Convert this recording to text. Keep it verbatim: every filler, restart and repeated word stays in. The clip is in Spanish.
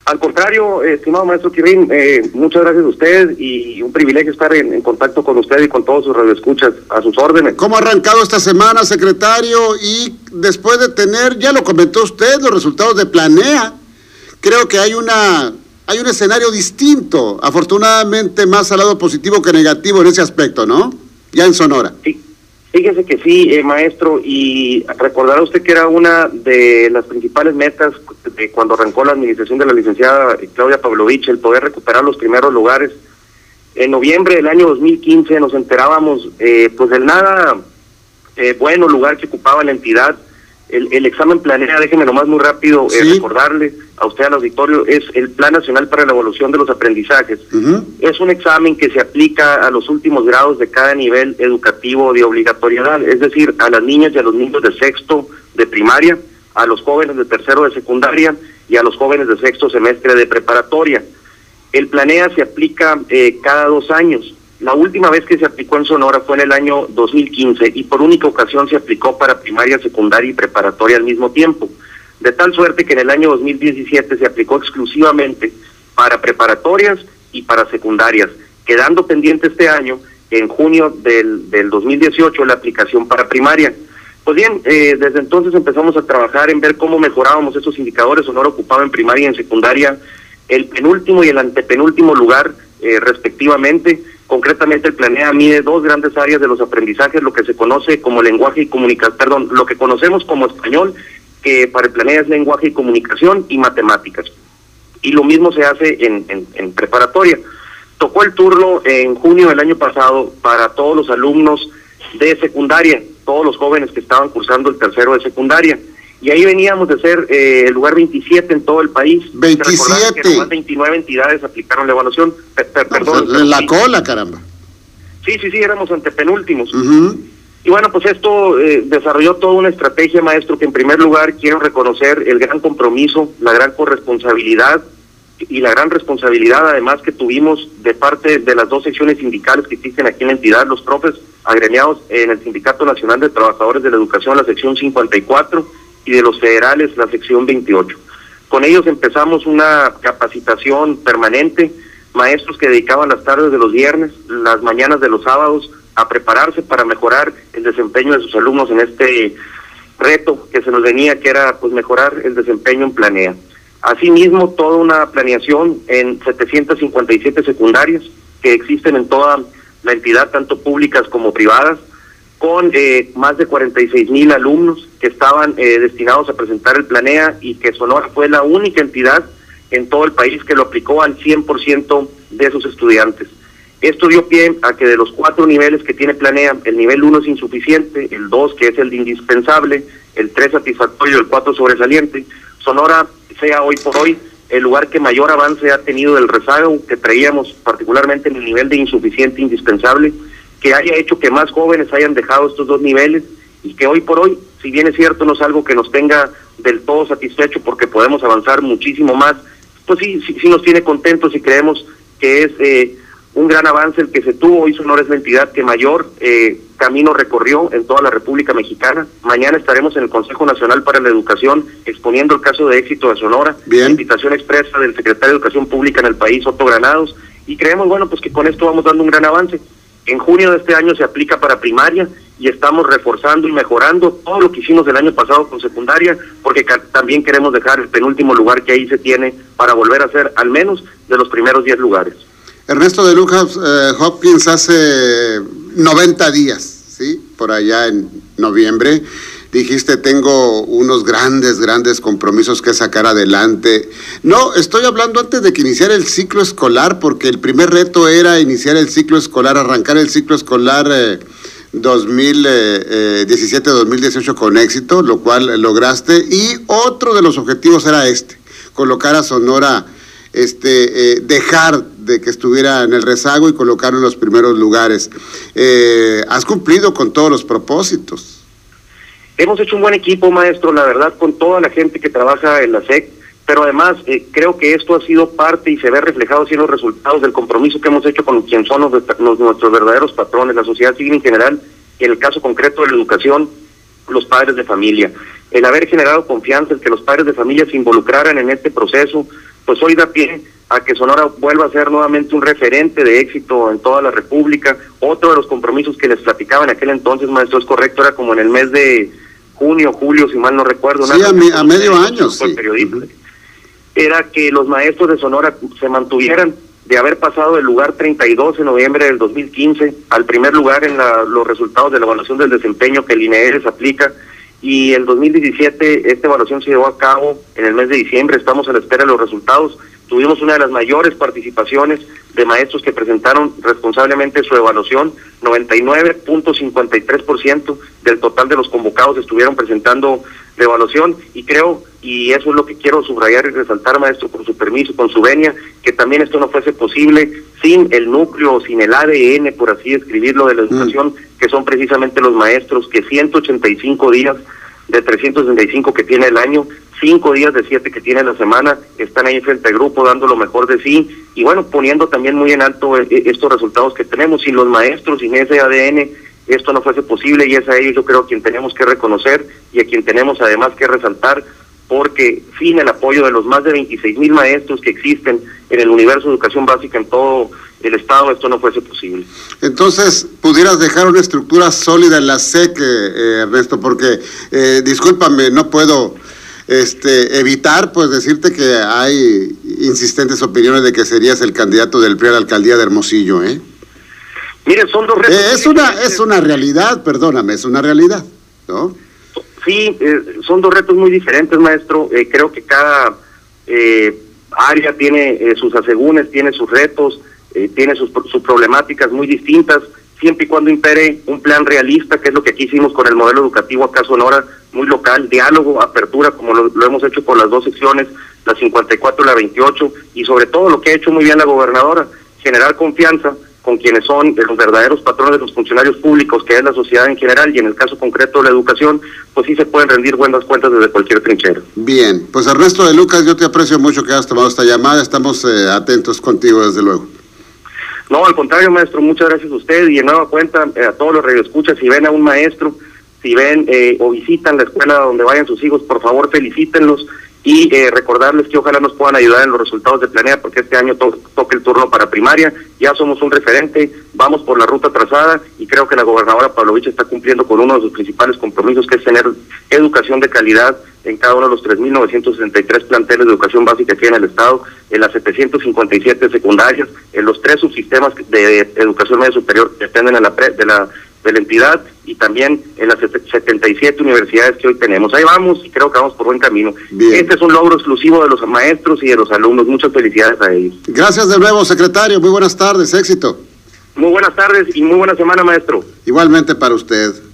Al contrario, estimado maestro Quirrín, eh, muchas gracias a usted y un privilegio estar en, en contacto con usted y con todos sus radioescuchas, a sus órdenes. ¿Cómo ha arrancado esta semana, secretario? Y después de tener, ya lo comentó usted, los resultados de Planea, creo que hay una hay un escenario distinto, afortunadamente más al lado positivo que negativo en ese aspecto, ¿no? Ya en Sonora. Sí. Fíjese que sí, eh, maestro, y recordará usted que era una de las principales metas de cuando arrancó la administración de la licenciada Claudia Pavlovich, el poder recuperar los primeros lugares. En noviembre del año dos mil quince nos enterábamos eh, pues del nada eh, bueno lugar que ocupaba la entidad. El, el examen Planea, déjeme nomás muy rápido eh, ¿Sí? recordarle a usted, al auditorio, es el Plan Nacional para la Evaluación de los Aprendizajes. Uh-huh. Es un examen que se aplica a los últimos grados de cada nivel educativo de obligatoriedad, es decir, a las niñas y a los niños de sexto de primaria, a los jóvenes de tercero de secundaria y a los jóvenes de sexto semestre de preparatoria. El Planea se aplica eh, cada dos años. La última vez que se aplicó en Sonora fue en el año dos mil quince y por única ocasión se aplicó para primaria, secundaria y preparatoria al mismo tiempo. De tal suerte que en el año dos mil diecisiete se aplicó exclusivamente para preparatorias y para secundarias, quedando pendiente este año, en junio del, del dos mil dieciocho, la aplicación para primaria. Pues bien, eh, desde entonces empezamos a trabajar en ver cómo mejorábamos esos indicadores. Sonora ocupaba en primaria y en secundaria el penúltimo y el antepenúltimo lugar eh, respectivamente. Concretamente el Planea mide dos grandes áreas de los aprendizajes, lo que se conoce como lenguaje y comunicación, perdón, lo que conocemos como español, que para el Planea es lenguaje y comunicación, y matemáticas. Y lo mismo se hace en, en, en preparatoria. Tocó el turno en junio del año pasado para todos los alumnos de secundaria, todos los jóvenes que estaban cursando el tercero de secundaria. Y ahí veníamos de ser eh, el lugar veintisiete en todo el país. veintisiete. Que nomás veintinueve entidades aplicaron la evaluación. Per, per, perdón. No, la cola, caramba. Sí, sí, sí, éramos antepenúltimos. Uh-huh. Y bueno, pues esto eh, desarrolló toda una estrategia, maestro, que en primer lugar quiero reconocer el gran compromiso, la gran corresponsabilidad y la gran responsabilidad además que tuvimos de parte de las dos secciones sindicales que existen aquí en la entidad, los profes agremiados en el Sindicato Nacional de Trabajadores de la Educación, la sección cincuenta y cuatro, y de los federales, la sección veintiocho. Con ellos empezamos una capacitación permanente, maestros que dedicaban las tardes de los viernes, las mañanas de los sábados, a prepararse para mejorar el desempeño de sus alumnos en este reto que se nos venía, que era pues mejorar el desempeño en Planea. Asimismo, toda una planeación en setecientas cincuenta y siete secundarias que existen en toda la entidad, tanto públicas como privadas, con eh, más de cuarenta y seis mil alumnos que estaban eh, destinados a presentar el Planea, y que Sonora fue la única entidad en todo el país que lo aplicó al cien por ciento de sus estudiantes. Esto dio pie a que de los cuatro niveles que tiene Planea, el nivel uno es insuficiente, el dos, que es el de indispensable, el tres satisfactorio y el cuatro sobresaliente, Sonora sea hoy por hoy el lugar que mayor avance ha tenido del rezago que traíamos, particularmente en el nivel de insuficiente e indispensable, que haya hecho que más jóvenes hayan dejado estos dos niveles, y que hoy por hoy, si bien es cierto, no es algo que nos tenga del todo satisfecho porque podemos avanzar muchísimo más, pues sí, sí, sí nos tiene contentos y creemos que es eh, un gran avance el que se tuvo. Hoy Sonora es la entidad que mayor eh, camino recorrió en toda la República Mexicana. Mañana estaremos en el Consejo Nacional para la Educación exponiendo el caso de éxito de Sonora, la invitación expresa del secretario de Educación Pública en el país, Otto Granados, y creemos, bueno, pues que con esto vamos dando un gran avance. En junio de este año se aplica para primaria y estamos reforzando y mejorando todo lo que hicimos el año pasado con secundaria, porque también queremos dejar el penúltimo lugar que ahí se tiene para volver a ser al menos de los primeros diez lugares. Ernesto de Lujas eh, Hopkins, hace noventa días, ¿sí? Por allá en noviembre, dijiste, tengo unos grandes, grandes compromisos que sacar adelante. No, estoy hablando antes de que iniciara el ciclo escolar, porque el primer reto era iniciar el ciclo escolar, arrancar el ciclo escolar eh, dos mil diecisiete dos mil dieciocho con éxito, lo cual lograste, y otro de los objetivos era este, colocar a Sonora, este, eh, dejar de que estuviera en el rezago y colocarlo en los primeros lugares. Eh, has cumplido con todos los propósitos. Hemos hecho un buen equipo, maestro, la verdad, con toda la gente que trabaja en la S E C, pero además eh, creo que esto ha sido parte y se ve reflejado así en los resultados del compromiso que hemos hecho con quien son los, los, nuestros verdaderos patrones, la sociedad civil en general, y en el caso concreto de la educación, los padres de familia. El haber generado confianza, el que los padres de familia se involucraran en este proceso, pues hoy da pie a que Sonora vuelva a ser nuevamente un referente de éxito en toda la República. Otro de los compromisos que les platicaba en aquel entonces, maestro, es correcto, era como en el mes de junio, julio, si mal no recuerdo. Sí, a, mi, a medio año, sí. Uh-huh. Era que los maestros de Sonora se mantuvieran de haber pasado del lugar treinta y dos en noviembre del dos mil quince al primer lugar en la, los resultados de la evaluación del desempeño que el I N E E les aplica, y el dos mil diecisiete esta evaluación se llevó a cabo en el mes de diciembre. Estamos a la espera de los resultados. Tuvimos una de las mayores participaciones de maestros que presentaron responsablemente su evaluación. noventa y nueve punto cincuenta y tres por ciento del total de los convocados estuvieron presentando la evaluación, y creo, y eso es lo que quiero subrayar y resaltar, maestro, con su permiso, con su venia, que también esto no fuese posible sin el núcleo, sin el A D N, por así describirlo, de la educación, mm. que son precisamente los maestros, que ciento ochenta y cinco días de trescientos sesenta y cinco que tiene el año, cinco días de siete que tiene la semana, están ahí frente al grupo dando lo mejor de sí, y bueno, poniendo también muy en alto estos resultados que tenemos. Sin los maestros, sin ese A D N, esto no fuese posible, y es a ellos yo creo quien tenemos que reconocer y a quien tenemos además que resaltar, porque sin el apoyo de los más de veintiséis mil maestros que existen en el universo de educación básica en todo el estado, esto no fuese posible. Entonces, ¿pudieras dejar una estructura sólida en la S E C, eh, Ernesto? Porque, eh, discúlpame, no puedo este, evitar pues decirte que hay insistentes opiniones de que serías el candidato del P R I a la alcaldía de Hermosillo, ¿eh? Mire, son dos retos. Eh, es una es una realidad, perdóname, es una realidad, ¿no? Sí, eh, son dos retos muy diferentes, maestro. Eh, creo que cada eh, área tiene eh, sus asegúnes, tiene sus retos, eh, tiene sus, sus problemáticas muy distintas, siempre y cuando impere un plan realista, que es lo que aquí hicimos con el modelo educativo acá Sonora, muy local, diálogo, apertura, como lo, lo hemos hecho por las dos secciones, la cincuenta y cuatro y la veintiocho, y sobre todo lo que ha hecho muy bien la gobernadora, generar confianza con quienes son los verdaderos patrones de los funcionarios públicos, que es la sociedad en general, y en el caso concreto de la educación, pues sí se pueden rendir buenas cuentas desde cualquier trinchera. Bien, pues Ernesto de Lucas, yo te aprecio mucho que hayas tomado esta llamada, estamos eh, atentos contigo desde luego. No, al contrario, maestro, muchas gracias a usted, y en nueva cuenta eh, a todos los radioescuchas, si ven a un maestro, si ven eh, o visitan la escuela donde vayan sus hijos, por favor felicítenlos, y eh, recordarles que ojalá nos puedan ayudar en los resultados de Planea, porque este año to toca el turno para primaria. Ya somos un referente, vamos por la ruta trazada, y creo que la gobernadora Pavlovich está cumpliendo con uno de sus principales compromisos, que es tener educación de calidad en cada uno de los tres mil novecientos sesenta y tres planteles de educación básica aquí en el estado, en las setecientas cincuenta y siete secundarias, en los tres subsistemas de educación media superior que dependen de la, pre de la de la entidad, y también en las setenta y siete universidades que hoy tenemos. Ahí vamos, y creo que vamos por buen camino. Bien. Este es un logro exclusivo de los maestros y de los alumnos. Muchas felicidades a ellos. Gracias de nuevo, secretario. Muy buenas tardes, éxito. Muy buenas tardes y muy buena semana, maestro. Igualmente para usted.